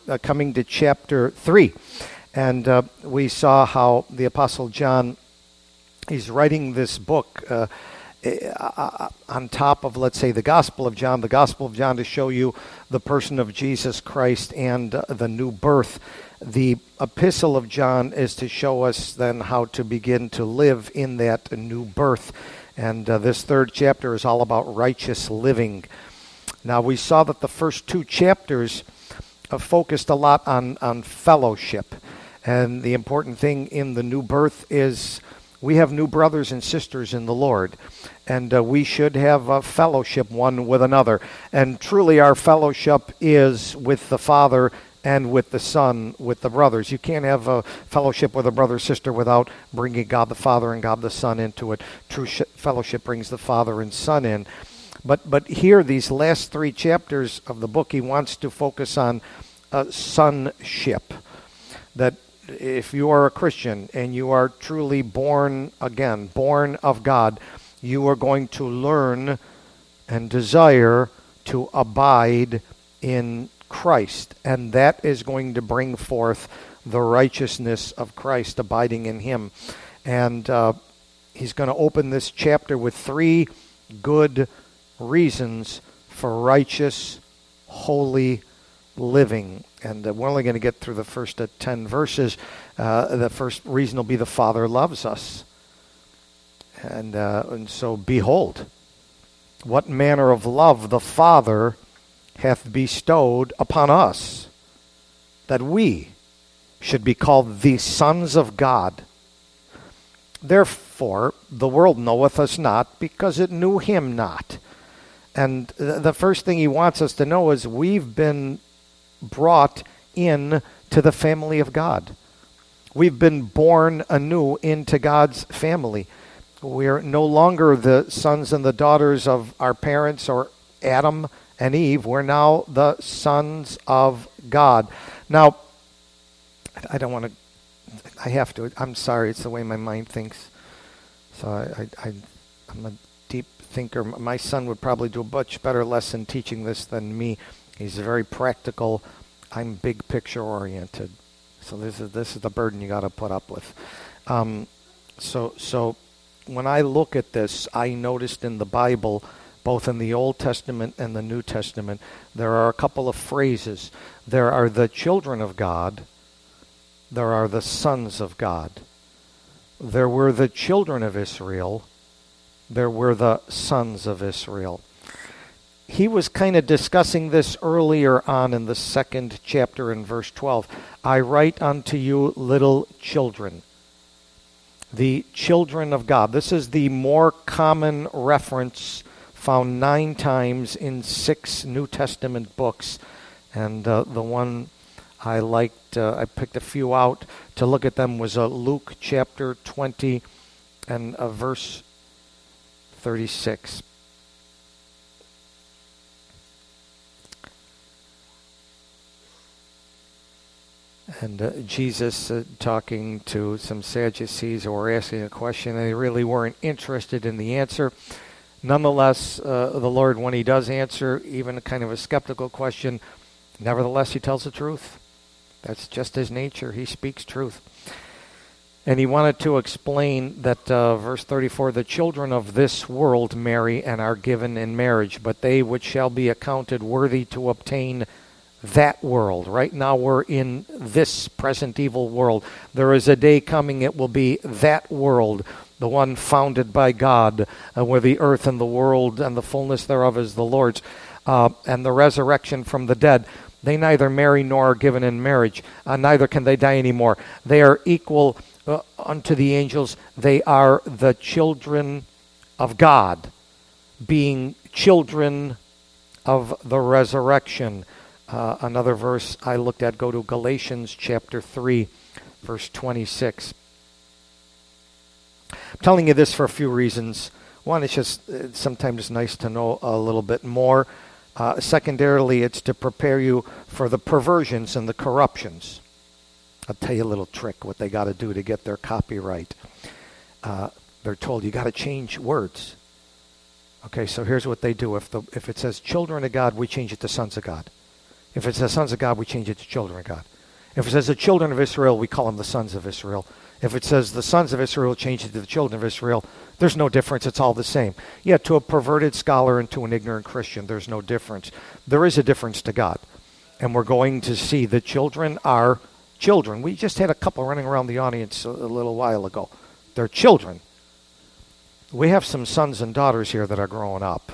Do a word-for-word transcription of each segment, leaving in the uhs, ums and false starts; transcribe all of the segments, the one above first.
uh, coming to chapter three. And uh, we saw how the Apostle John, he's writing this book uh, uh, on top of, let's say, the Gospel of John, the Gospel of John to show you the person of Jesus Christ and uh, the new birth. The Epistle of John is to show us then how to begin to live in that new birth. And uh, this third chapter is all about righteous living. Now, we saw that the first two chapters uh, focused a lot on, on fellowship. And the important thing in the new birth is we have new brothers and sisters in the Lord. And uh, we should have a fellowship one with another. And truly our fellowship is with the Father and with the Son, with the brothers. You can't have a fellowship with a brother or sister without bringing God the Father and God the Son into it. True sh- fellowship brings the Father and Son in. But but here, these last three chapters of the book, he wants to focus on uh, sonship. That if you are a Christian and you are truly born again, born of God, you are going to learn and desire to abide in Christ, and that is going to bring forth the righteousness of Christ, abiding in him. And uh, he's going to open this chapter with three good reasons for righteous, holy living. And uh, we're only going to get through the first uh, ten verses. Uh, the first reason will be the Father loves us. And, uh, and so, behold, what manner of love the Father hath bestowed upon us, that we should be called the sons of God. Therefore, the world knoweth us not, because it knew him not. And the first thing he wants us to know is we've been brought in to the family of God. We've been born anew into God's family. We're no longer the sons and the daughters of our parents or Adam and Eve. We're now the sons of God. Now, I don't want to, I have to, I'm sorry, it's the way my mind thinks. So I, I, I, I'm a deep thinker. My son would probably do a much better lesson teaching this than me. He's very practical. I'm big picture oriented. So this is this is the burden you got to put up with. Um, so so when I look at this, I noticed in the Bible, both in the Old Testament and the New Testament, there are a couple of phrases. There are the children of God. There are the sons of God. There were the children of Israel. There were the sons of Israel. He was kind of discussing this earlier on in the second chapter in verse twelve. I write unto you little children. The children of God. This is the more common reference found nine times in six New Testament books. And uh, the one I liked, uh, I picked a few out to look at them, was uh, Luke chapter twenty and uh, verse thirty-six. And uh, Jesus uh, talking to some Sadducees who were asking a question, and they really weren't interested in the answer. Nonetheless, uh, the Lord, when he does answer even a kind of a skeptical question, nevertheless, he tells the truth. That's just his nature. He speaks truth. And he wanted to explain that, uh, verse thirty-four, the children of this world marry and are given in marriage, but they which shall be accounted worthy to obtain that world. Right now we're in this present evil world. There is a day coming, it will be that world, the one founded by God, uh, where the earth and the world and the fullness thereof is the Lord's, uh, and the resurrection from the dead. They neither marry nor are given in marriage, uh, neither can they die anymore. They are equal uh, unto the angels. They are the children of God, being children of the resurrection. Uh, another verse I looked at, go to Galatians chapter three, verse twenty-six. I'm telling you this for a few reasons. One, it's just uh, sometimes it's nice to know a little bit more. Uh, secondarily, it's to prepare you for the perversions and the corruptions. I'll tell you a little trick, what they got to do to get their copyright. Uh, they're told you got to change words. Okay, so here's what they do. If the if it says children of God, we change it to sons of God. If it says sons of God, we change it to children of God. If it says the children of Israel, we call them the sons of Israel. If it says the sons of Israel, change it to the children of Israel. There's no difference. It's all the same. Yet to a perverted scholar and to an ignorant Christian, there's no difference. There is a difference to God. And we're going to see that children are children. We just had a couple running around the audience a, a little while ago. They're children. We have some sons and daughters here that are growing up.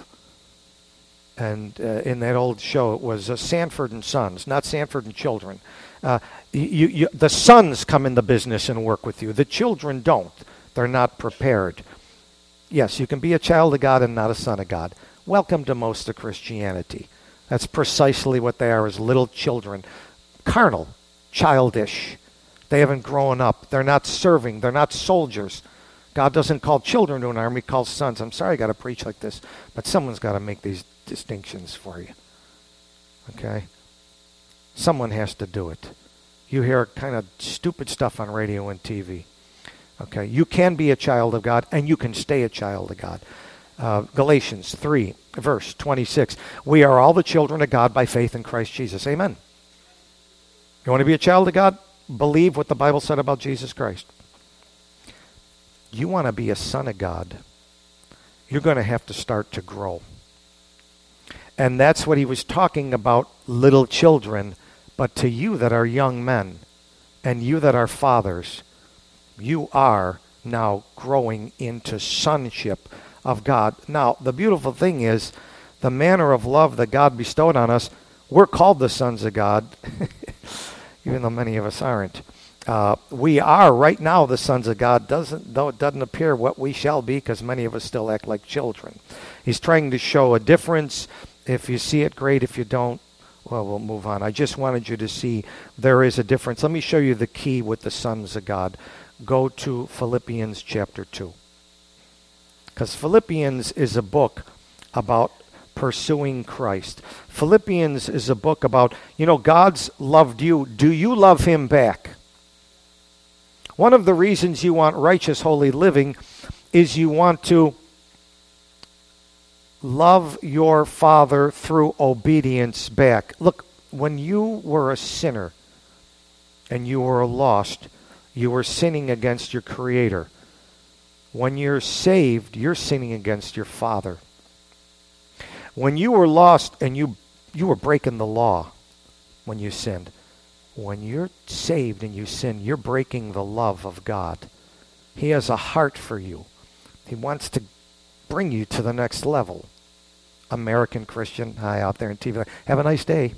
And uh, in that old show, it was uh, Sanford and Sons, not Sanford and Children. Uh, you, you, the sons come in the business and work with you. The children don't. They're not prepared. Yes, you can be a child of God and not a son of God. Welcome to most of Christianity. That's precisely what they are, as little children. Carnal, childish. They haven't grown up. They're not serving. They're not soldiers. God doesn't call children to an army, he calls sons. I'm sorry I got to preach like this, but someone's got to make these distinctions for you. Okay? Someone has to do it. You hear kind of stupid stuff on radio and T V. Okay? You can be a child of God, and you can stay a child of God. Uh, Galatians three, verse twenty-six. We are all the children of God by faith in Christ Jesus. Amen. You want to be a child of God? Believe what the Bible said about Jesus Christ. You want to be a son of God, you're going to have to start to grow. And that's what he was talking about, little children. But to you that are young men, and you that are fathers, you are now growing into sonship of God. Now, the beautiful thing is, the manner of love that God bestowed on us, we're called the sons of God, even though many of us aren't. Uh, we are right now the sons of God, doesn't though it doesn't appear what we shall be, because many of us still act like children. He's trying to show a difference. If you see it, great. If you don't, well, we'll move on. I just wanted you to see there is a difference. Let me show you the key with the sons of God. Go to Philippians chapter two. Because Philippians is a book about pursuing Christ. Philippians is a book about, you know, God's loved you. Do you love him back? One of the reasons you want righteous, holy living is you want to love your Father through obedience back. Look, when you were a sinner and you were lost, you were sinning against your Creator. When you're saved, you're sinning against your Father. When you were lost and you you were breaking the law when you sinned. When you're saved and you sin, you're breaking the love of God. He has a heart for you. He wants to bring you to the next level. American Christian, hi out there in T V. Have a nice day.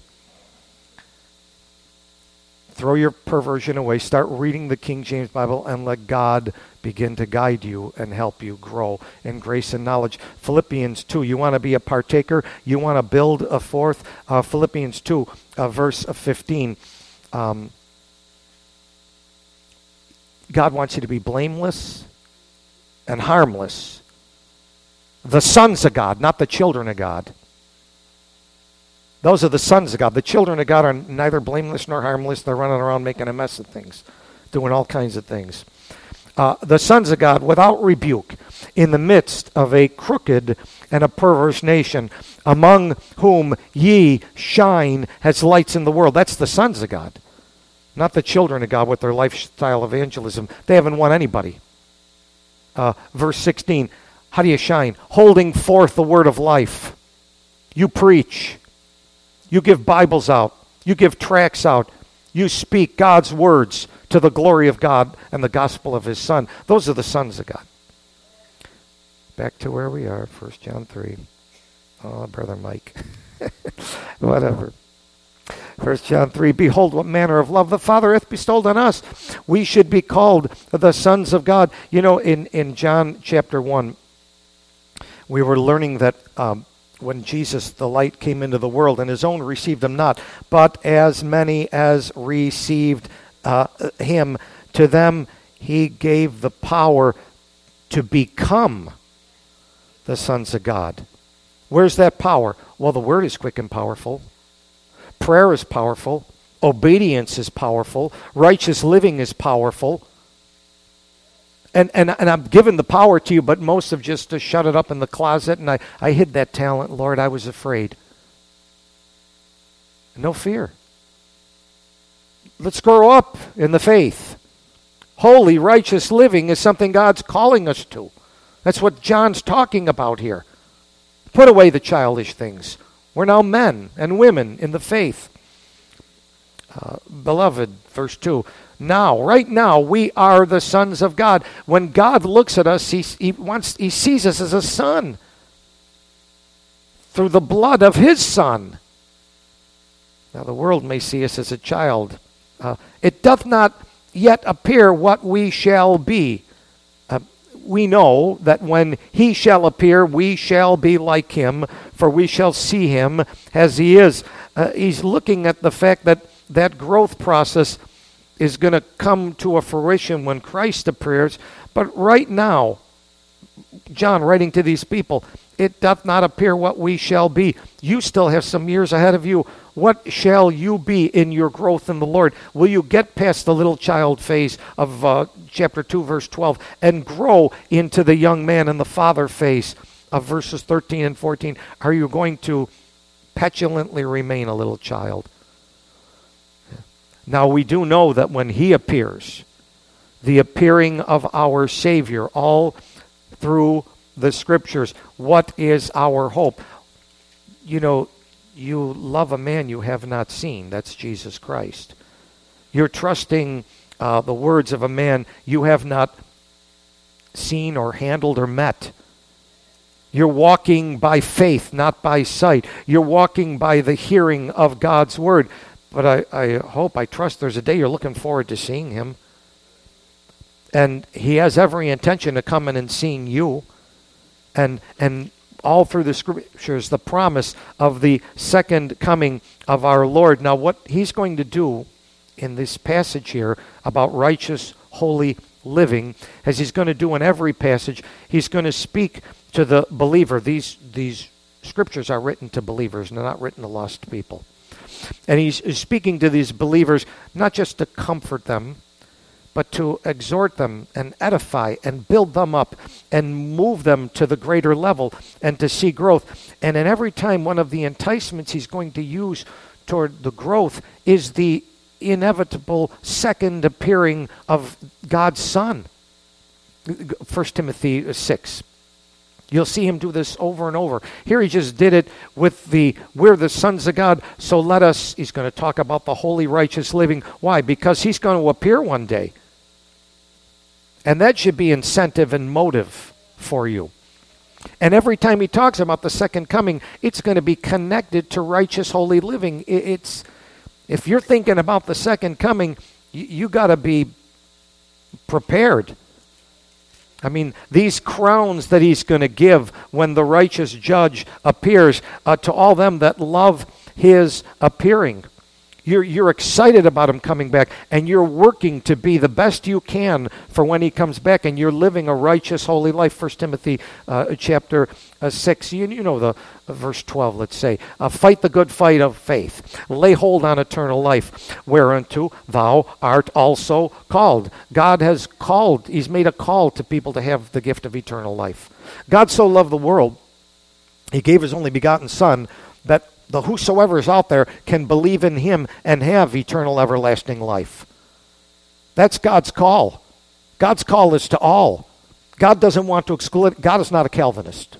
Throw your perversion away. Start reading the King James Bible and let God begin to guide you and help you grow in grace and knowledge. Philippians two, you want to be a partaker? You want to build a fourth? Uh, Philippians two, uh, verse fifteen. Um, God wants you to be blameless and harmless. The sons of God, not the children of God. Those are the sons of God. The children of God are neither blameless nor harmless. They're running around making a mess of things, doing all kinds of things. Uh, the sons of God without rebuke, in the midst of a crooked and a perverse nation, among whom ye shine as lights in the world. That's the sons of God, not the children of God with their lifestyle evangelism. They haven't won anybody. Uh, verse sixteen, how do you shine? Holding forth the word of life. You preach. You give Bibles out. You give tracts out. You speak God's words to the glory of God and the gospel of his Son. Those are the sons of God. Back to where we are, First John three. Oh, Brother Mike. Whatever. First John three, behold what manner of love the Father hath bestowed on us. We should be called the sons of God. You know, in, in John chapter one, we were learning that um, when Jesus, the light, came into the world, and his own received him not, but as many as received uh, him, to them he gave the power to become the sons of God. Where's that power? Well, the word is quick and powerful. Prayer is powerful. Obedience is powerful. Righteous living is powerful. And, and and I'm giving the power to you, but most have just uh, shut it up in the closet, and I, I hid that talent. Lord, I was afraid. No fear. Let's grow up in the faith. Holy, righteous living is something God's calling us to. That's what John's talking about here. Put away the childish things. We're now men and women in the faith. Uh, beloved, verse two, now, right now, we are the sons of God. When God looks at us, he, he, wants, he sees us as a son through the blood of his Son. Now, the world may see us as a child. Uh, it doth not yet appear what we shall be. Uh, we know that when he shall appear, we shall be like him, for we shall see him as he is. Uh, he's looking at the fact that that growth process is going to come to a fruition when Christ appears. But right now, John writing to these people, it doth not appear what we shall be. You still have some years ahead of you. What shall you be in your growth in the Lord? Will you get past the little child phase of uh, chapter two, verse twelve, and grow into the young man and the father phase of verses thirteen and fourteen? Are you going to petulantly remain a little child? Now, we do know that when he appears, the appearing of our Savior, all through the Scriptures, what is our hope? You know, you love a man you have not seen. That's Jesus Christ. You're trusting uh, the words of a man you have not seen or handled or met. You're walking by faith, not by sight. You're walking by the hearing of God's word. But I, I hope, I trust there's a day you're looking forward to seeing him. And he has every intention of coming and seeing you. And and all through the Scriptures, the promise of the second coming of our Lord. Now, what he's going to do in this passage here about righteous, holy living, as he's going to do in every passage, he's going to speak to the believer. These, these Scriptures are written to believers, and they're not written to lost people. And he's speaking to these believers not just to comfort them, but to exhort them and edify and build them up and move them to the greater level and to see growth. And in every time, one of the enticements he's going to use toward the growth is the inevitable second appearing of God's Son. First Timothy six. You'll see him do this over and over. Here he just did it with the, we're the sons of God, so let us, he's going to talk about the holy, righteous living. Why? Because he's going to appear one day. And that should be incentive and motive for you. And every time he talks about the second coming, it's going to be connected to righteous, holy living. It's, if you're thinking about the second coming, you, you got to be prepared. I mean, these crowns that he's going to give when the righteous judge appears uh, to all them that love his appearing. You're, you're excited about him coming back, and you're working to be the best you can for when he comes back, and you're living a righteous, holy life. First Timothy uh, chapter uh, six, you, you know the uh, verse twelve, let's say. Uh, Fight the good fight of faith. Lay hold on eternal life, whereunto thou art also called. God has called, he's made a call to people to have the gift of eternal life. God so loved the world, he gave his only begotten Son, that the whosoever is out there can believe in him and have eternal everlasting life. That's God's call. God's call is to all. God doesn't want to exclude. God is not a Calvinist.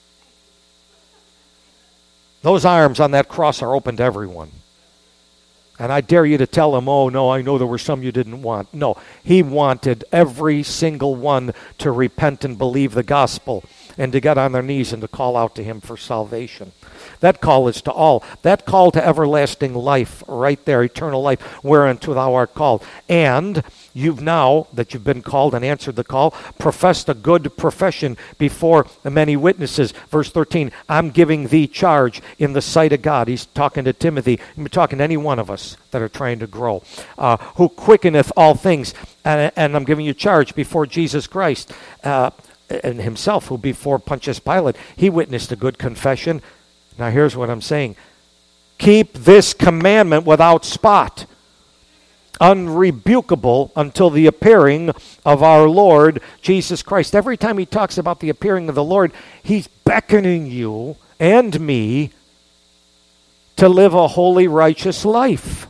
Those arms on that cross are open to everyone. And I dare you to tell him, oh, no, I know there were some you didn't want. No, he wanted every single one to repent and believe the gospel and to get on their knees and to call out to him for salvation. That call is to all. That call to everlasting life, right there, eternal life, whereunto thou art called. And you've now, that you've been called and answered the call, professed a good profession before many witnesses. Verse thirteen, I'm giving thee charge in the sight of God. He's talking to Timothy. He's talking to any one of us that are trying to grow. Uh, who quickeneth all things. And, and I'm giving you charge before Jesus Christ. Uh, and himself, who before Pontius Pilate, he witnessed a good confession. Now here's what I'm saying. Keep this commandment without spot, unrebukable until the appearing of our Lord Jesus Christ. Every time he talks about the appearing of the Lord, he's beckoning you and me to live a holy, righteous life.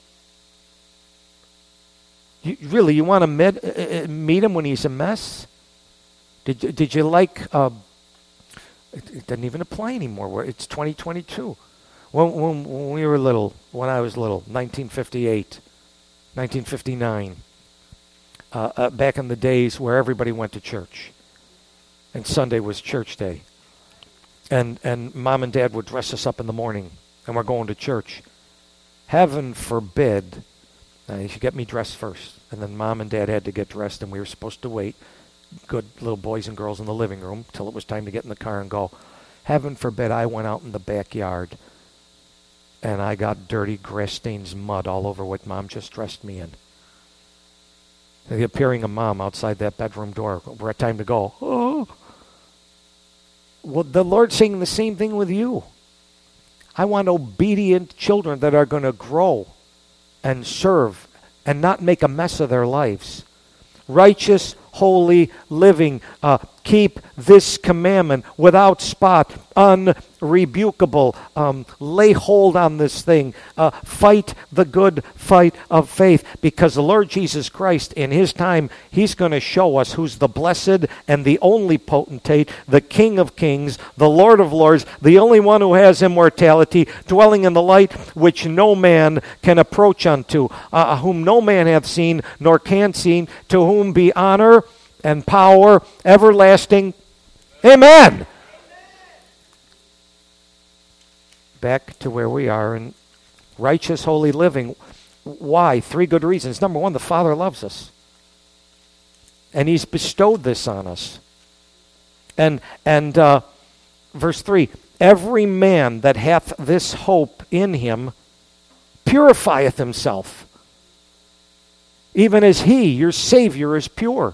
You, really, you want to meet, uh, meet him when he's a mess? Did you, did you like, uh, it, it doesn't even apply anymore. It's twenty twenty-two. When, when, when we were little, when I was little, nineteen fifty-eight, nineteen fifty-nine, uh, uh, back in the days where everybody went to church, and Sunday was church day, and and mom and dad would dress us up in the morning, and we're going to church. Heaven forbid, uh, you should get me dressed first, and then mom and dad had to get dressed, and we were supposed to wait, good little boys and girls in the living room, till it was time to get in the car and go. Heaven forbid I went out in the backyard and I got dirty grass stains, mud all over what mom just dressed me in. The appearing of mom outside that bedroom door. We're at time to go. Oh. Well, the Lord's saying the same thing with you. I want obedient children that are going to grow and serve and not make a mess of their lives. Righteous, holy living. Uh, keep this commandment without spot, unrebukable. Um, lay hold on this thing. Uh, fight the good fight of faith, because the Lord Jesus Christ, in his time, he's going to show us who's the blessed and the only potentate, the King of kings, the Lord of lords, the only one who has immortality, dwelling in the light which no man can approach unto, uh, whom no man hath seen nor can see, to whom be honor and power everlasting. Amen. Back to where we are in righteous, holy living. Why? Three good reasons. Number one, the Father loves us. And he's bestowed this on us. And, and uh, verse three, every man that hath this hope in him purifieth himself, even as he, your Savior, is pure.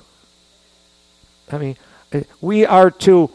I mean, we are to,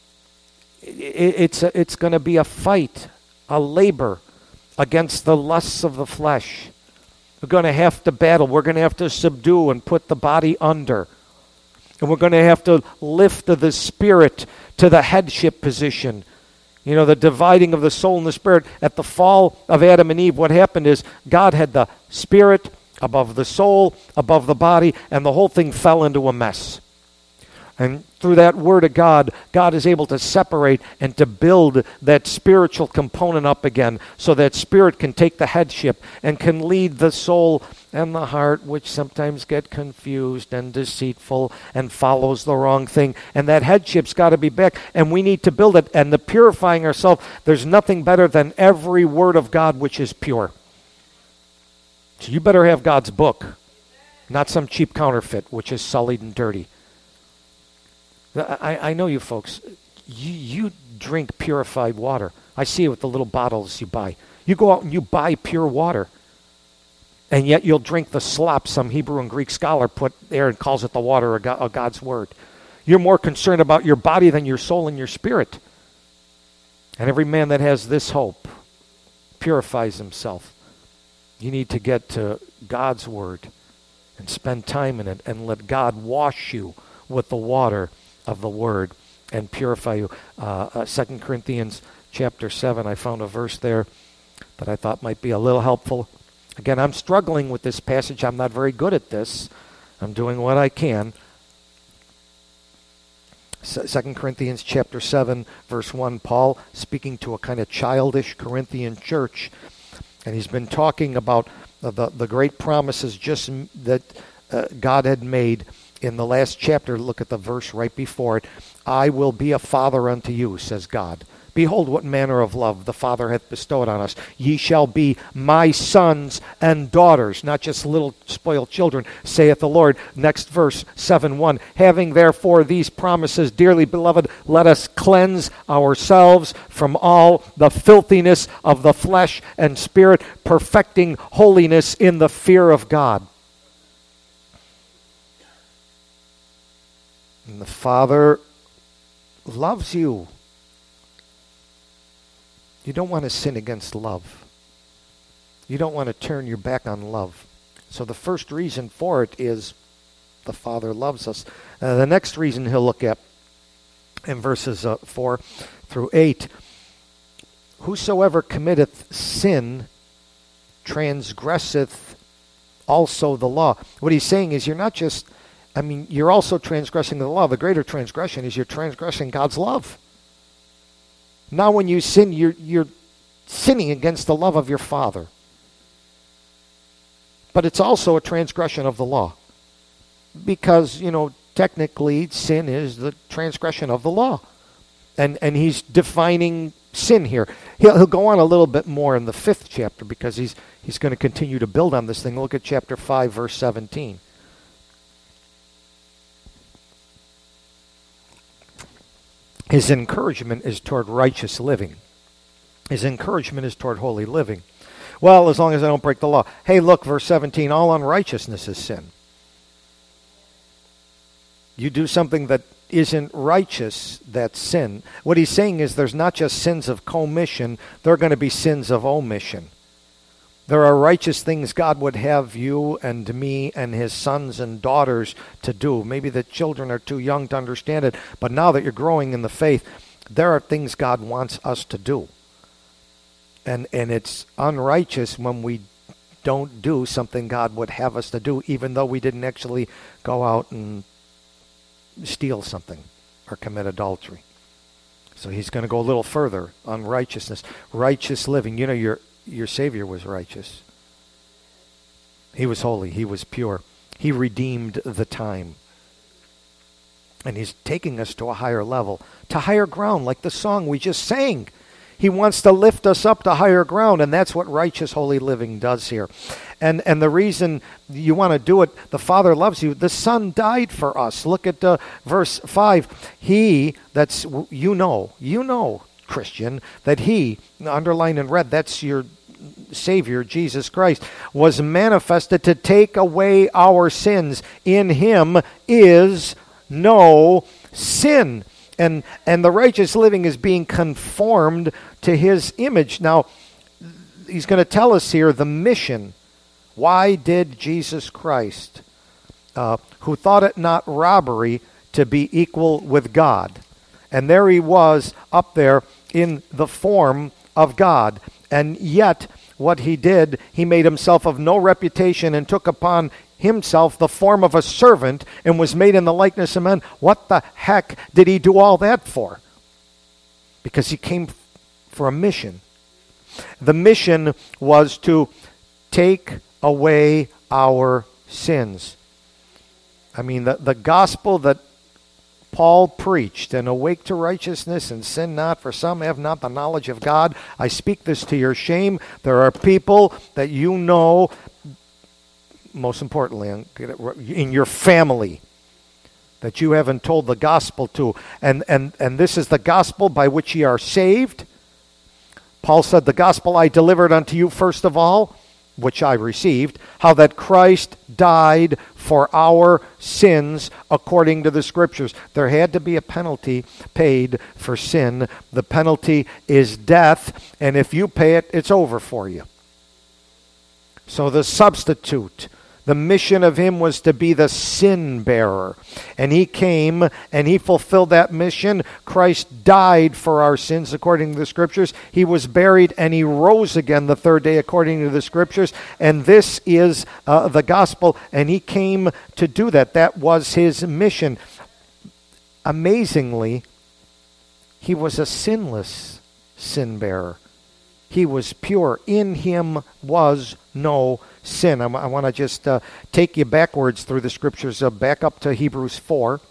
it's, it's going to be a fight, a labor against the lusts of the flesh. We're going to have to battle. We're going to have to subdue and put the body under. And we're going to have to lift the spirit to the headship position. You know, the dividing of the soul and the spirit. At the fall of Adam and Eve, what happened is God had the spirit above the soul, above the body, and the whole thing fell into a mess. And through that word of God, God is able to separate and to build that spiritual component up again, so that spirit can take the headship and can lead the soul and the heart, which sometimes get confused and deceitful and follows the wrong thing. And that headship's got to be back, and we need to build it. And the purifying ourselves, there's nothing better than every word of God which is pure. So you better have God's book, not some cheap counterfeit which is sullied and dirty. I, I know you folks, you, you drink purified water. I see it with the little bottles you buy. You go out and you buy pure water, and yet you'll drink the slop some Hebrew and Greek scholar put there and calls it the water of, God, of God's word. You're more concerned about your body than your soul and your spirit. And every man that has this hope purifies himself. You need to get to God's word and spend time in it and let God wash you with the water of the word and purify you. Uh, uh, Second Corinthians chapter seven, I found a verse there that I thought might be a little helpful. Again, I'm struggling with this passage. I'm not very good at this. I'm doing what I can. Second Corinthians chapter seven, verse one, Paul speaking to a kind of childish Corinthian church, and he's been talking about the, the, the great promises just that uh, God had made. In the last chapter, look at the verse right before it. I will be a father unto you, says God. Behold, what manner of love the Father hath bestowed on us. Ye shall be my sons and daughters, not just little spoiled children, saith the Lord. Next verse, seven one. Having therefore these promises, dearly beloved, let us cleanse ourselves from all the filthiness of the flesh and spirit, perfecting holiness in the fear of God. And the Father loves you. You don't want to sin against love. You don't want to turn your back on love. So the first reason for it is the Father loves us. Uh, the next reason he'll look at in verses uh, four through eight, whosoever committeth sin transgresseth also the law. What he's saying is you're not just, I mean, you're also transgressing the law. The greater transgression is you're transgressing God's love. Now when you sin, you're, you're sinning against the love of your Father. But it's also a transgression of the law. Because, you know, technically sin is the transgression of the law. And and he's defining sin here. He'll, he'll go on a little bit more in the fifth chapter because he's he's going to continue to build on this thing. Look at chapter five, verse seventeen. His encouragement is toward righteous living. His encouragement is toward holy living. Well, as long as I don't break the law. Hey, look, verse seventeen, all unrighteousness is sin. You do something that isn't righteous, that's sin. What he's saying is there's not just sins of commission, there are going to be sins of omission. There are righteous things God would have you and me and his sons and daughters to do. Maybe the children are too young to understand it, but now that you're growing in the faith, there are things God wants us to do. And and it's unrighteous when we don't do something God would have us to do, even though we didn't actually go out and steal something or commit adultery. So he's going to go a little further on righteousness. Righteous living. You know, your your Savior was righteous. He was holy. He was pure. He redeemed the time. And he's taking us to a higher level, to higher ground, like the song we just sang. He wants to lift us up to higher ground, and that's what righteous, holy living does here. And and the reason you want to do it, the Father loves you. The Son died for us. Look at uh, verse five. He, that's, you know, you know, Christian, that he, underlined in red, that's your Savior, Jesus Christ, was manifested to take away our sins. In him is no sin. And and the righteous living is being conformed to his image. Now, he's going to tell us here the mission. Why did Jesus Christ, uh, who thought it not robbery to be equal with God, and there he was up there in the form of God, and yet what he did, he made himself of no reputation and took upon himself the form of a servant and was made in the likeness of men. What the heck did he do all that for? Because he came for a mission. The mission was to take away our sins. I mean, the, the gospel that Paul preached, and awake to righteousness and sin not, for some have not the knowledge of God. I speak this to your shame. There are people that you know, most importantly, in your family, that you haven't told the gospel to. And, and, and this is the gospel by which ye are saved. Paul said, the gospel I delivered unto you first of all, which I received, how that Christ died for our sins according to the Scriptures. There had to be a penalty paid for sin. The penalty is death, and if you pay it, it's over for you. So the substitute, the mission of him was to be the sin bearer. And he came and he fulfilled that mission. Christ died for our sins according to the Scriptures. He was buried and he rose again the third day according to the Scriptures. And this is uh, the gospel. And he came to do that. That was his mission. Amazingly, he was a sinless sin bearer. He was pure. In him was no sin. I, I want to just uh, take you backwards through the Scriptures, uh, back up to Hebrews four.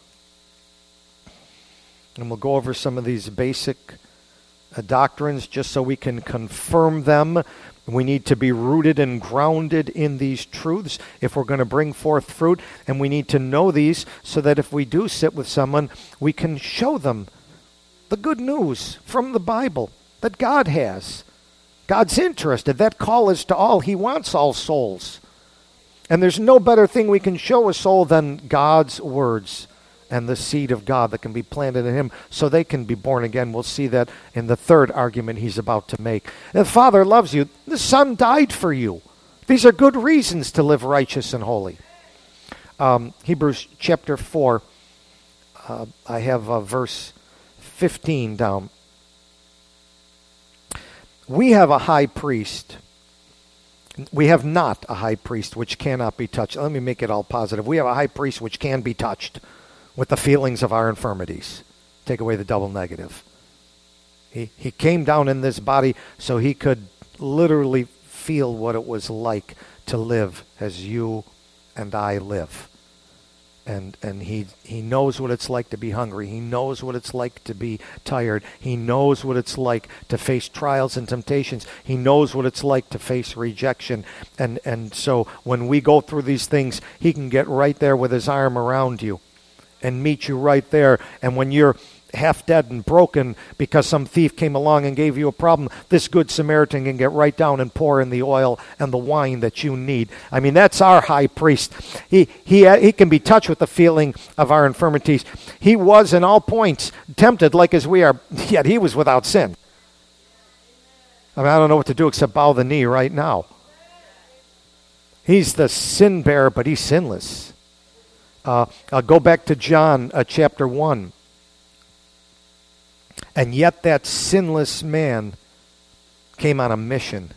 And we'll go over some of these basic uh, doctrines just so we can confirm them. We need to be rooted and grounded in these truths if we're going to bring forth fruit. And we need to know these so that if we do sit with someone, we can show them the good news from the Bible that God has. God's interested. That call is to all. He wants all souls. And there's no better thing we can show a soul than God's words and the seed of God that can be planted in him so they can be born again. We'll see that in the third argument he's about to make. The Father loves you. The Son died for you. These are good reasons to live righteous and holy. Um, Hebrews chapter four, uh, I have uh, verse fifteen down. We have a high priest. We have not a high priest which cannot be touched. Let me make it all positive. We have a high priest which can be touched with the feelings of our infirmities. Take away the double negative. He, he came down in this body so he could literally feel what it was like to live as you and I live. And and he he knows what it's like to be hungry. He knows what it's like to be tired. He knows what it's like to face trials and temptations. He knows what it's like to face rejection. And and so when we go through these things, he can get right there with his arm around you and meet you right there. And when you're half dead and broken because some thief came along and gave you a problem, this good Samaritan can get right down and pour in the oil and the wine that you need. I mean, that's our high priest. He he he can be touched with the feeling of our infirmities. He was in all points tempted like as we are, yet he was without sin. I mean, I don't know what to do except bow the knee right now. He's the sin bearer, but he's sinless. Uh, I'll go back to John uh, chapter one. And yet that sinless man came on a mission.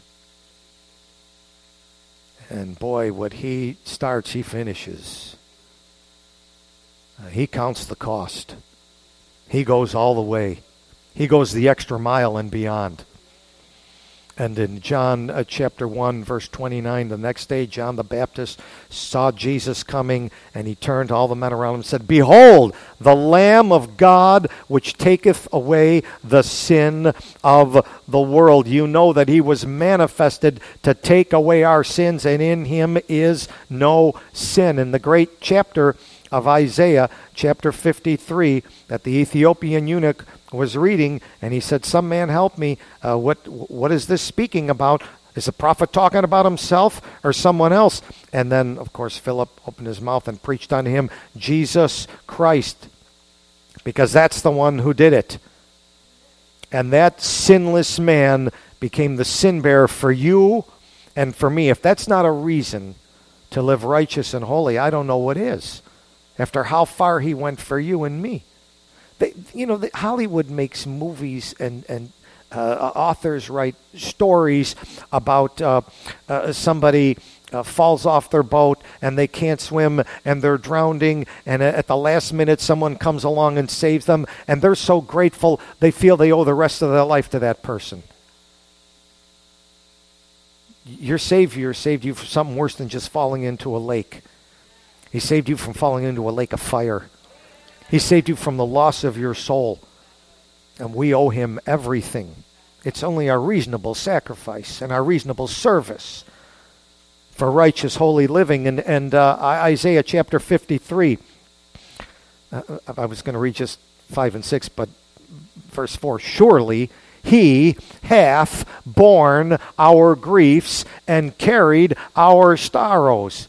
And boy, what he starts, he finishes. Uh, he counts the cost. He goes all the way. He goes the extra mile and beyond. And in John uh, chapter one, verse twenty-nine, the next day John the Baptist saw Jesus coming, and he turned to all the men around him and said, "Behold, the Lamb of God, which taketh away the sin of the world." You know that he was manifested to take away our sins, and in him is no sin. In the great chapter of Isaiah, chapter fifty-three, that the Ethiopian eunuch was reading, and he said, "Some man help me. Uh, what what is this speaking about? Is the prophet talking about himself or someone else?" And then, of course, Philip opened his mouth and preached unto him Jesus Christ, because that's the one who did it. And that sinless man became the sin bearer for you and for me. If that's not a reason to live righteous and holy, I don't know what is. After how far he went for you and me. They, you know, the, Hollywood makes movies and, and uh, authors write stories about uh, uh, somebody uh, falls off their boat and they can't swim and they're drowning, and at the last minute someone comes along and saves them, and they're so grateful they feel they owe the rest of their life to that person. Your Savior saved you from something worse than just falling into a lake. He saved you from falling into a lake of fire. He saved you from the loss of your soul. And we owe him everything. It's only our reasonable sacrifice and our reasonable service for righteous, holy living. And, and uh, Isaiah chapter fifty-three, uh, I was going to read just five and six, but verse four, "Surely he hath borne our griefs and carried our sorrows.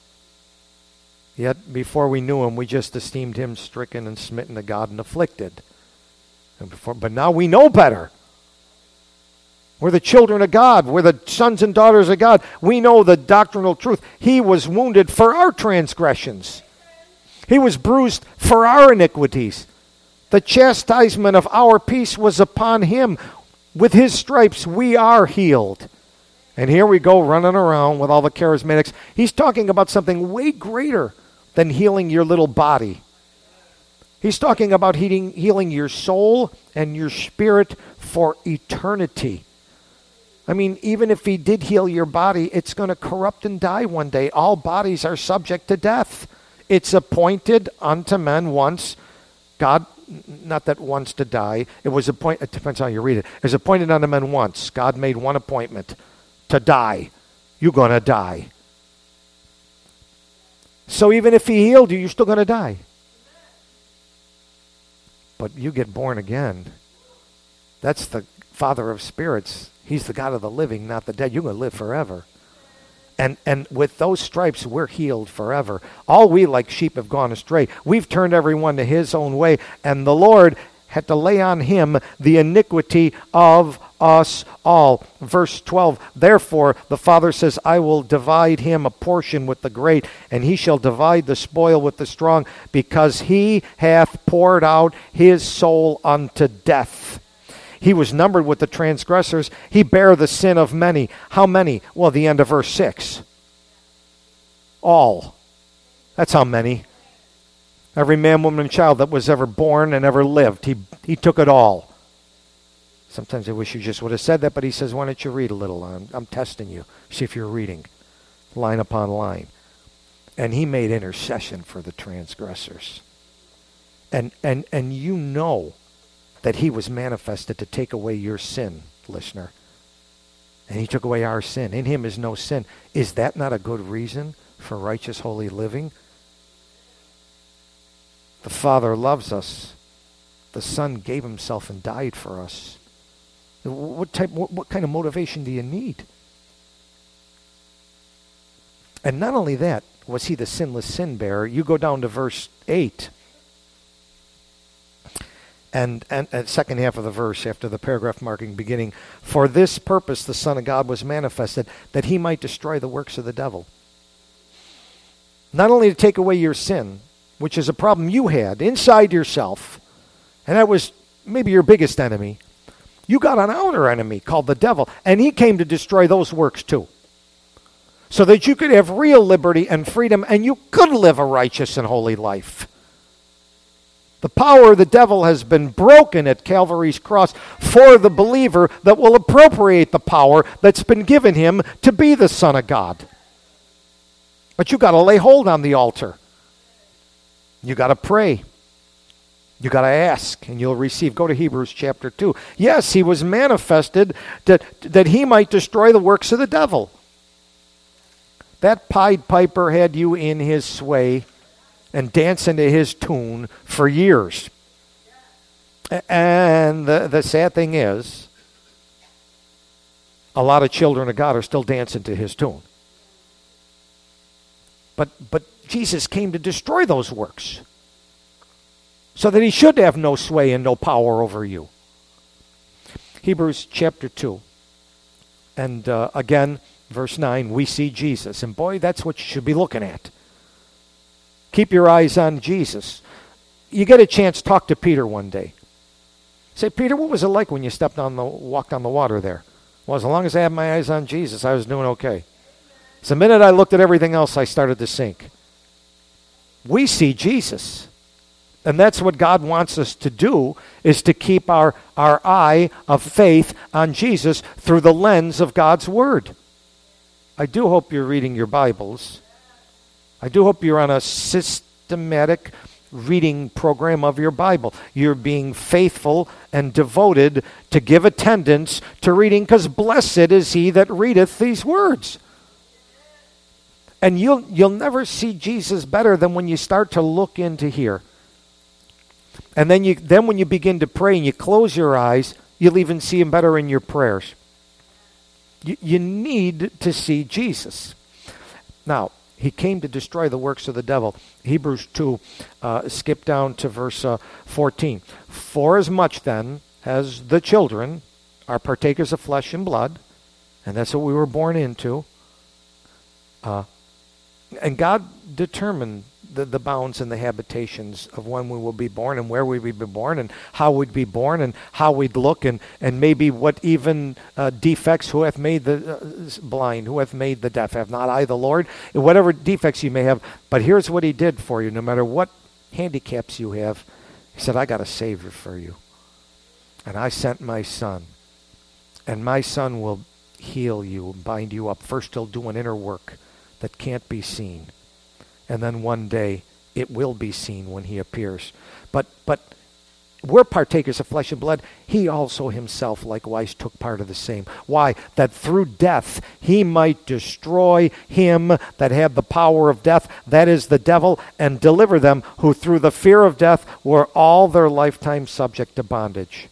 Yet before we knew him, we just esteemed him stricken and smitten of God and afflicted." And before, but now we know better. We're the children of God. We're the sons and daughters of God. We know the doctrinal truth. He was wounded for our transgressions. He was bruised for our iniquities. The chastisement of our peace was upon him. With his stripes we are healed. And here we go running around with all the charismatics. He's talking about something way greater than healing your little body. He's talking about healing, healing your soul and your spirit for eternity. I mean, even if he did heal your body, it's going to corrupt and die one day. All bodies are subject to death. It's appointed unto men once. God, not that once to die. It was appointed, it depends how you read it. It was appointed unto men once. God made one appointment to die. You're going to die. So even if he healed you, you're still going to die. But you get born again. That's the Father of spirits. He's the God of the living, not the dead. You're going to live forever. And and with those stripes, we're healed forever. All we like sheep have gone astray. We've turned everyone to his own way, and the Lord had to lay on him the iniquity of us all. Verse twelve, "Therefore the Father says, I will divide him a portion with the great, and he shall divide the spoil with the strong, because he hath poured out his soul unto death. He was numbered with the transgressors. He bare the sin of many. How many? Well, the end of verse six. All. That's how many. Every man, woman, and child that was ever born and ever lived. He, he took it all. Sometimes I wish you just would have said that, but he says, why don't you read a little? I'm, I'm testing you. See if you're reading line upon line. And he made intercession for the transgressors. And, and, and you know that he was manifested to take away your sin, listener. And he took away our sin. In him is no sin. Is that not a good reason for righteous, holy living? The Father loves us. The Son gave himself and died for us. What type? What, what kind of motivation do you need? And not only that, was he the sinless sin bearer? You go down to verse eight. And, and, and second half of the verse, after the paragraph marking beginning, for this purpose the Son of God was manifested, that he might destroy the works of the devil. Not only to take away your sin, which is a problem you had inside yourself, and that was maybe your biggest enemy. You got an outer enemy called the devil, and he came to destroy those works too. So that you could have real liberty and freedom, and you could live a righteous and holy life. The power of the devil has been broken at Calvary's cross for the believer that will appropriate the power that's been given him to be the Son of God. But you got to lay hold on the altar. You got to pray. You got to ask, and you'll receive. Go to Hebrews chapter two. Yes, he was manifested that, that he might destroy the works of the devil. That Pied Piper had you in his sway and dancing to his tune for years. And the, the sad thing is, a lot of children of God are still dancing to his tune. But but Jesus came to destroy those works so that he should have no sway and no power over you. Hebrews chapter two. And uh, again, verse nine, we see Jesus. And boy, that's what you should be looking at. Keep your eyes on Jesus. You get a chance, talk to Peter one day. Say, Peter, what was it like when you stepped on the, walked on the water there? Well, as long as I had my eyes on Jesus, I was doing okay. So the minute I looked at everything else, I started to sink. We see Jesus. And that's what God wants us to do, is to keep our, our eye of faith on Jesus through the lens of God's Word. I do hope you're reading your Bibles. I do hope you're on a systematic reading program of your Bible. You're being faithful and devoted to give attendance to reading, because blessed is he that readeth these words. And you'll you'll never see Jesus better than when you start to look into here. And then you then when you begin to pray and you close your eyes, you'll even see him better in your prayers. You, you need to see Jesus. Now, he came to destroy the works of the devil. Hebrews two, uh, skip down to verse uh, fourteen. For as much then as the children are partakers of flesh and blood, and that's what we were born into, uh, and God determined the, the bounds and the habitations of when we will be born and where we would be born and how we'd be born and how we'd look and, and maybe what even uh, defects, who hath made the uh, blind, who hath made the deaf, have not I the Lord? Whatever defects you may have. But here's what he did for you. No matter what handicaps you have, he said, I got a Savior for you. And I sent my Son. And my Son will heal you and bind you up. First he'll do an inner work that can't be seen. And then one day it will be seen when he appears. But but we're partakers of flesh and blood. He also himself likewise took part of the same. Why? That through death he might destroy him that had the power of death, that is the devil, and deliver them who through the fear of death were all their lifetime subject to bondage.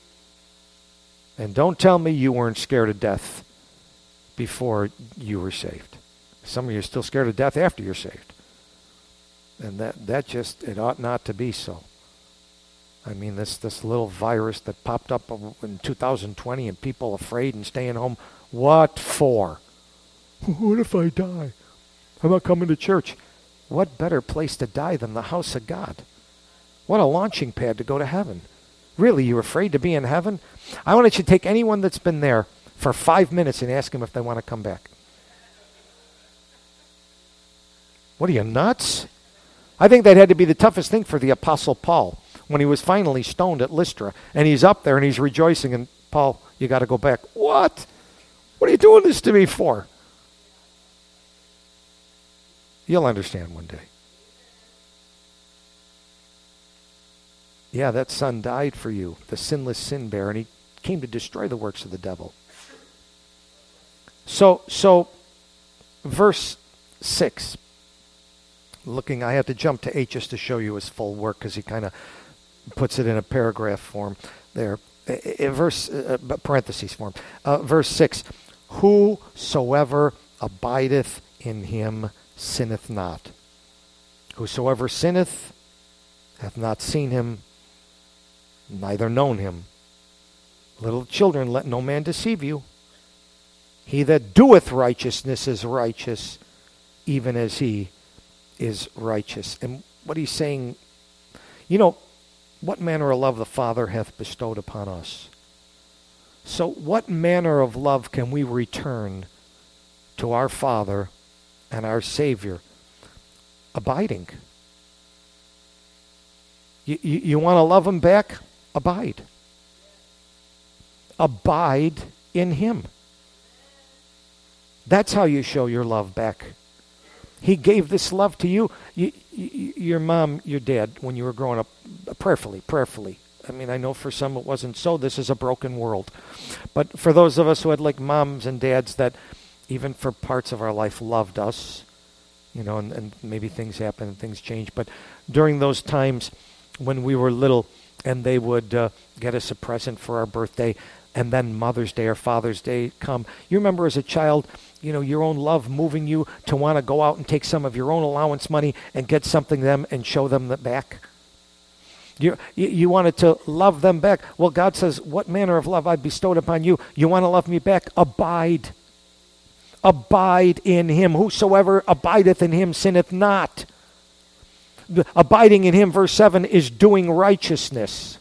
And don't tell me you weren't scared of death before you were saved. Some of you are still scared of death after you're saved. And that, that just, it ought not to be so. I mean, this, this little virus that popped up in two thousand twenty and people afraid and staying home, what for? What if I die? I'm not coming to church. What better place to die than the house of God? What a launching pad to go to heaven. Really, you're afraid to be in heaven? I want you to take anyone that's been there for five minutes and ask them if they want to come back. What are you, nuts? I think that had to be the toughest thing for the Apostle Paul when he was finally stoned at Lystra. And he's up there and he's rejoicing. And Paul, you got to go back. What? What are you doing this to me for? You'll understand one day. Yeah, that son died for you, the sinless sin bearer, and he came to destroy the works of the devil. So, so, verse six. Looking, I had to jump to eight just to show you his full work because he kind of puts it in a paragraph form there. In verse, uh, parentheses form. Uh, verse six. Whosoever abideth in him sinneth not. Whosoever sinneth hath not seen him, neither known him. Little children, let no man deceive you. He that doeth righteousness is righteous, even as he is righteous. And what he's saying, you know, what manner of love the Father hath bestowed upon us. So what manner of love can we return to our Father and our Savior? Abiding. You, you, you want to love him back? Abide. Abide in him. That's how you show your love back. He gave this love to you. you, you your mom, your dad, when you were growing up, prayerfully, prayerfully. I mean, I know for some it wasn't so. This is a broken world. But for those of us who had like moms and dads that even for parts of our life loved us, you know, and, and maybe things happen and things change. But during those times when we were little and they would uh, get us a present for our birthday and then Mother's Day or Father's Day come, you remember as a child, you know, your own love moving you to want to go out and take some of your own allowance money and get something to them and show them the back. You, you you wanted to love them back. Well, God says, what manner of love I bestowed upon you? You want to love me back? Abide. Abide in him. Whosoever abideth in him sinneth not. The abiding in him, verse seven, is doing righteousness.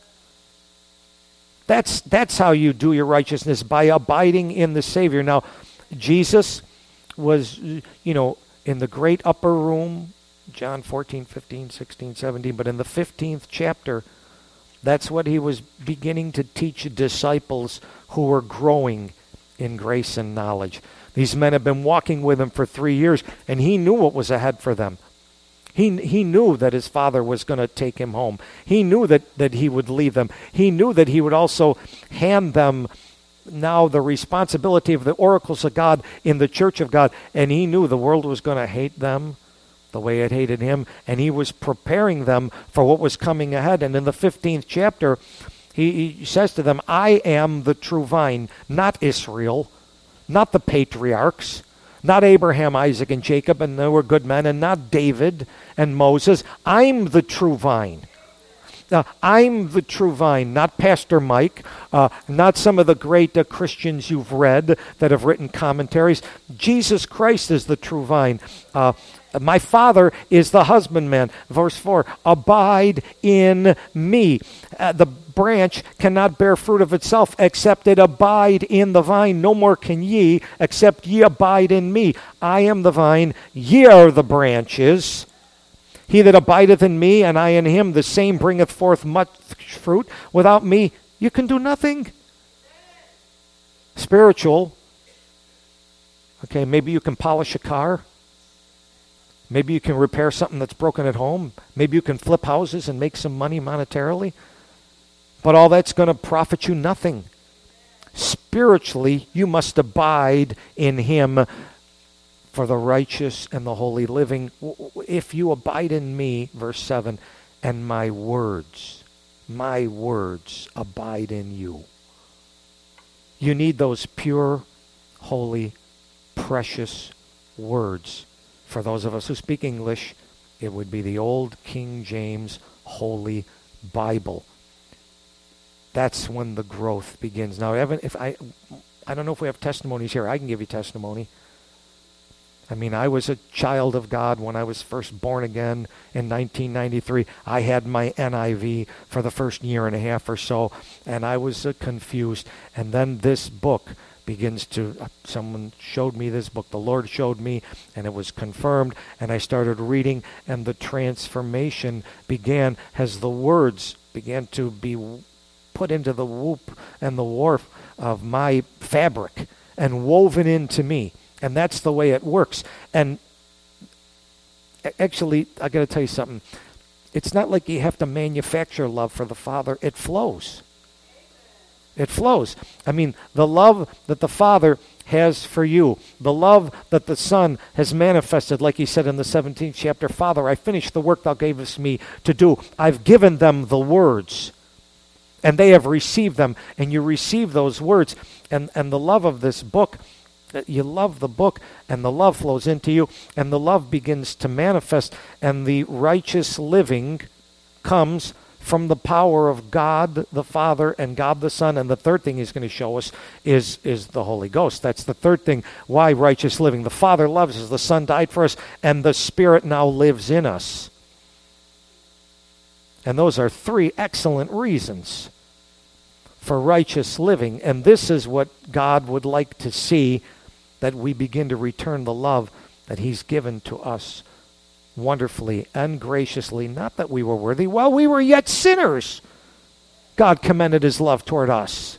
That's, that's how you do your righteousness, by abiding in the Savior. Now, Jesus was, you know, in the great upper room, John fourteen, fifteen, sixteen, seventeen, but in the fifteenth chapter, that's what he was beginning to teach disciples who were growing in grace and knowledge. These men have been walking with him for three years, and he knew what was ahead for them. He he knew that his Father was going to take him home. He knew that, that he would leave them. He knew that he would also hand them now the responsibility of the oracles of God in the church of God. And he knew the world was going to hate them the way it hated him. And he was preparing them for what was coming ahead. And in the fifteenth chapter, he, he says to them, I am the true vine, not Israel, not the patriarchs, not Abraham, Isaac, and Jacob, and they were good men, and not David and Moses. I'm the true vine. Uh, I'm the true vine, not Pastor Mike, uh, not some of the great uh, Christians you've read that have written commentaries. Jesus Christ is the true vine. Uh, my Father is the husbandman. Verse four, abide in me. Uh, the branch cannot bear fruit of itself except it abide in the vine. No more can ye except ye abide in me. I am the vine, ye are the branches. He that abideth in me, and I in him, the same bringeth forth much fruit. Without me, you can do nothing. Spiritual. Okay, maybe you can polish a car. Maybe you can repair something that's broken at home. Maybe you can flip houses and make some money monetarily. But all that's going to profit you nothing. Spiritually, you must abide in him for the righteous and the holy living. If you abide in me, verse seven, and my words, my words abide in you. You need those pure, holy, precious words. For those of us who speak English, it would be the old King James Holy Bible. That's when the growth begins. Now, Evan, if I, I don't know if we have testimonies here. I can give you testimony. I mean, I was a child of God when I was first born again in nineteen ninety-three. I had my N I V for the first year and a half or so, and I was uh, confused. And then this book begins to, uh, someone showed me this book, the Lord showed me, and it was confirmed, and I started reading, and the transformation began as the words began to be put into the whoop and the warp of my fabric and woven into me. And that's the way it works. And actually, I got to tell you something. It's not like you have to manufacture love for the Father. It flows. It flows. I mean, the love that the Father has for you, the love that the Son has manifested, like he said in the seventeenth chapter, Father, I finished the work thou gavest me to do. I've given them the words, and they have received them. And you receive those words. And, and the love of this book, you love the book, and the love flows into you, and the love begins to manifest, and the righteous living comes from the power of God the Father and God the Son. And the third thing he's going to show us is, is the Holy Ghost. That's the third thing. Why righteous living? The Father loves us, the Son died for us, and the Spirit now lives in us. And those are three excellent reasons for righteous living. And this is what God would like to see, that we begin to return the love that he's given to us wonderfully and graciously. Not that we were worthy. While we were yet sinners, God commended his love toward us.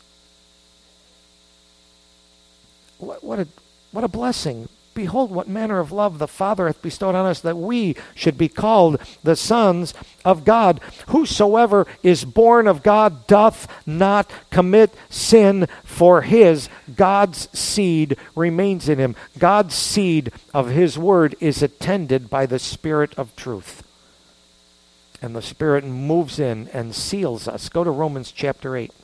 What, what a what a blessing. Behold, what manner of love the Father hath bestowed on us, that we should be called the sons of God. Whosoever is born of God doth not commit sin, for his, God's seed remains in him. God's seed of his word is attended by the Spirit of truth. And the Spirit moves in and seals us. Go to Romans chapter eight.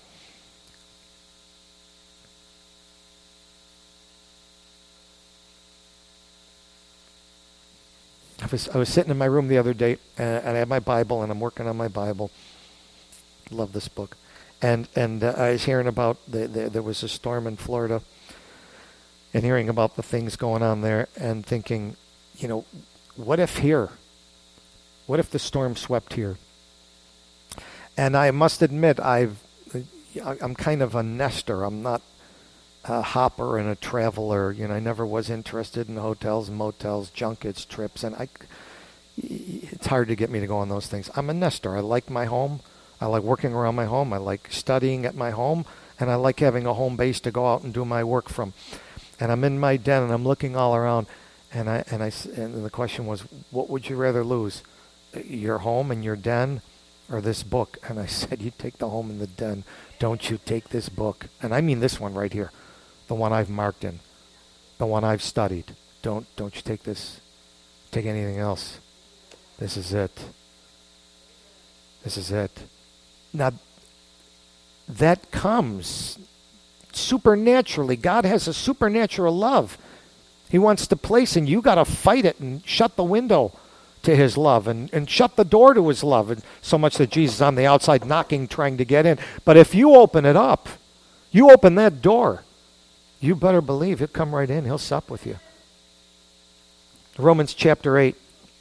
I was, I was sitting in my room the other day, uh, and I had my Bible, and I'm working on my Bible. Love this book. And and uh, I was hearing about, the, the, there was a storm in Florida, and hearing about the things going on there, and thinking, you know, what if here? What if the storm swept here? And I must admit, I've, I'm kind of a nester. I'm not a hopper and a traveler. You know, I never was interested in hotels and motels, junkets, trips, and I, it's hard to get me to go on those things. I'm a nester. I like my home. I like working around my home. I like studying at my home, and I like having a home base to go out and do my work from. And I'm in my den, and I'm looking all around, and I and I and the question was, what would you rather lose, your home and your den, or this book? And I said, you take the home and the den. Don't you take this book. And I mean this one right here. The one I've marked in, the one I've studied. Don't don't you take this, take anything else. This is it. This is it. Now, that comes supernaturally. God has a supernatural love he wants to place in you. You got to fight it and shut the window to his love and, and shut the door to his love. And so much that Jesus is on the outside knocking, trying to get in. But if you open it up, you open that door, you better believe he'll come right in. He'll sup with you. Romans chapter eight,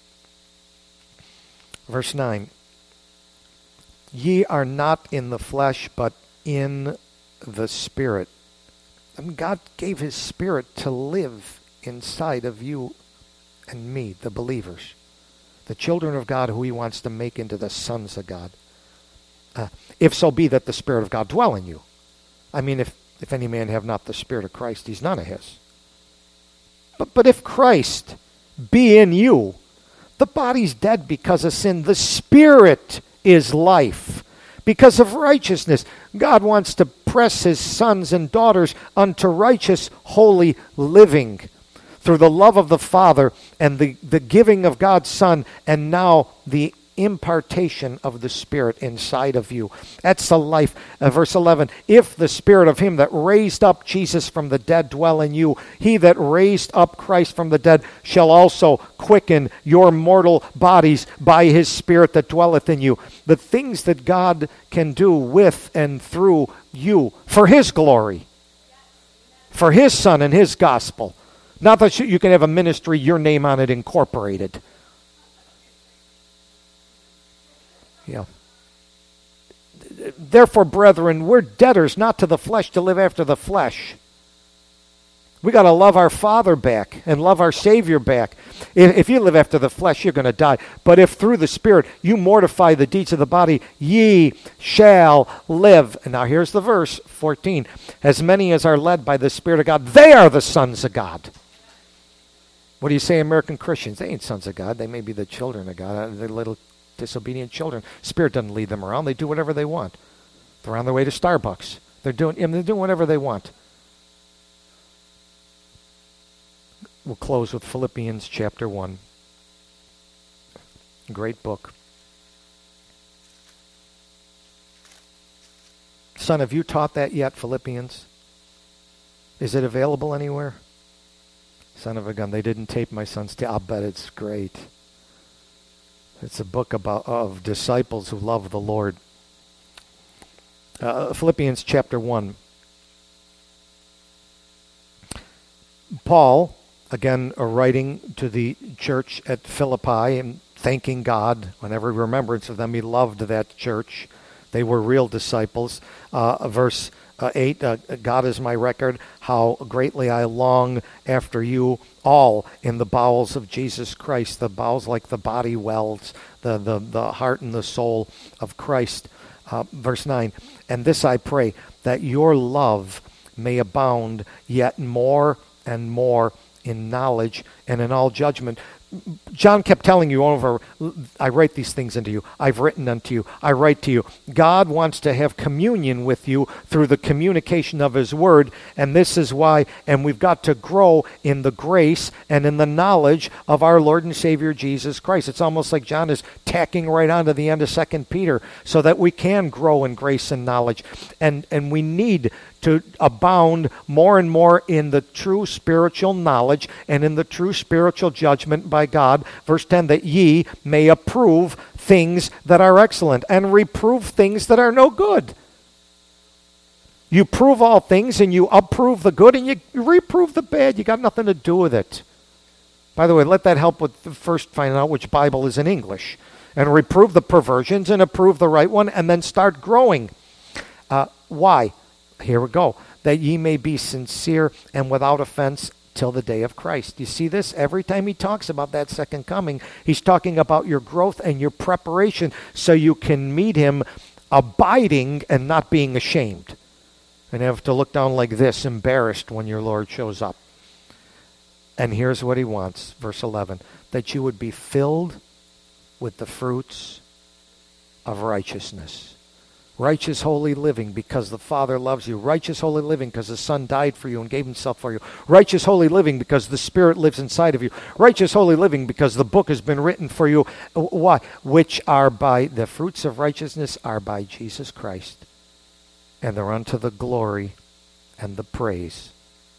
verse nine. Ye are not in the flesh, but in the Spirit. I mean, God gave his Spirit to live inside of you and me, the believers, the children of God who he wants to make into the sons of God. Uh, if so be that the Spirit of God dwell in you. I mean, if If any man have not the Spirit of Christ, he's none of his. But, but if Christ be in you, the body's dead because of sin. The Spirit is life because of righteousness. God wants to press his sons and daughters unto righteous, holy living through the love of the Father and the, the giving of God's Son, and now the impartation of the Spirit inside of you. That's the life. Uh, verse eleven, if the Spirit of him that raised up Jesus from the dead dwell in you, he that raised up Christ from the dead shall also quicken your mortal bodies by his Spirit that dwelleth in you. The things that God can do with and through you for his glory, for his Son and his gospel, Not that you can have a ministry, your name on it incorporated. Yeah. Therefore, brethren, we're debtors not to the flesh to live after the flesh. We got to love our Father back and love our Savior back. If, if you live after the flesh, you're going to die. But if through the Spirit you mortify the deeds of the body, ye shall live. And now here's the verse, fourteen. As many as are led by the Spirit of God, they are the sons of God. What do you say, American Christians? They ain't sons of God. They may be the children of God. They're little disobedient children. Spirit doesn't lead them around. They do whatever they want. They're on their way to Starbucks. They're doing, I mean, they're doing whatever they want. We'll close with Philippians chapter one. Great book. Son, have you taught that yet, Philippians? Is it available anywhere? Son of a gun, they didn't tape my son's tape. I'll bet it's great. It's a book about of disciples who love the Lord. Uh, Philippians chapter one. Paul, again, uh, writing to the church at Philippi and thanking God on every remembrance of them. He loved that church. They were real disciples. Uh, verse uh, eight, uh, God is my record, how greatly I long after you all in the bowels of Jesus Christ. The bowels like the body wells, the, the, the heart and the soul of Christ. Uh, verse nine, and this I pray, that your love may abound yet more and more in knowledge and in all judgment. John kept telling you over, I write these things unto you. I've written unto you. I write to you. God wants to have communion with you through the communication of his word, and this is why, and we've got to grow in the grace and in the knowledge of our Lord and Savior Jesus Christ. It's almost like John is tacking right on to the end of Second Peter so that we can grow in grace and knowledge. And, and we need to abound more and more in the true spiritual knowledge and in the true spiritual judgment by God. Verse ten, that ye may approve things that are excellent and reprove things that are no good. You prove all things and you approve the good and you reprove the bad. You got nothing to do with it. By the way, let that help with first finding out which Bible is in English. And reprove the perversions and approve the right one and then start growing. Uh, why? Here we go. That ye may be sincere and without offense till the day of Christ. You see this? Every time he talks about that second coming, he's talking about your growth and your preparation so you can meet him abiding and not being ashamed. And have to look down like this, embarrassed when your Lord shows up. And here's what he wants, verse eleven, that you would be filled with the fruits of righteousness. Righteous, holy living because the Father loves you. Righteous, holy living because the Son died for you and gave himself for you. Righteous, holy living because the Spirit lives inside of you. Righteous, holy living because the book has been written for you. Why? Which are by, the fruits of righteousness are by Jesus Christ. And they're unto the glory and the praise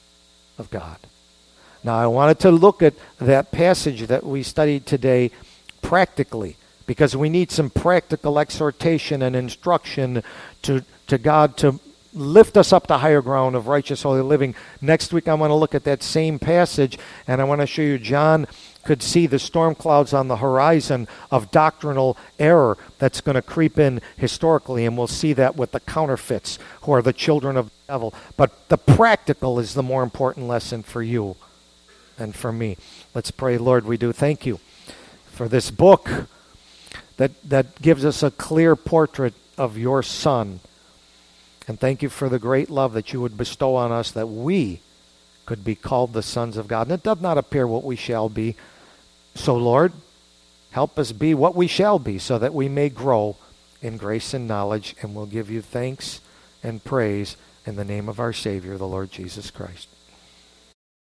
of God. Now, I wanted to look at that passage that we studied today practically, because we need some practical exhortation and instruction to, to God to lift us up to higher ground of righteous, holy living. Next week I want to look at that same passage, and I want to show you John could see the storm clouds on the horizon of doctrinal error that's going to creep in historically, and we'll see that with the counterfeits who are the children of the devil. But the practical is the more important lesson for you and for me. Let's pray. Lord, we do thank you for this book that, that gives us a clear portrait of your Son. And thank you for the great love that you would bestow on us, that we could be called the sons of God. And it does not appear what we shall be. So, Lord, help us be what we shall be so that we may grow in grace and knowledge. And we'll give you thanks and praise in the name of our Savior, the Lord Jesus Christ.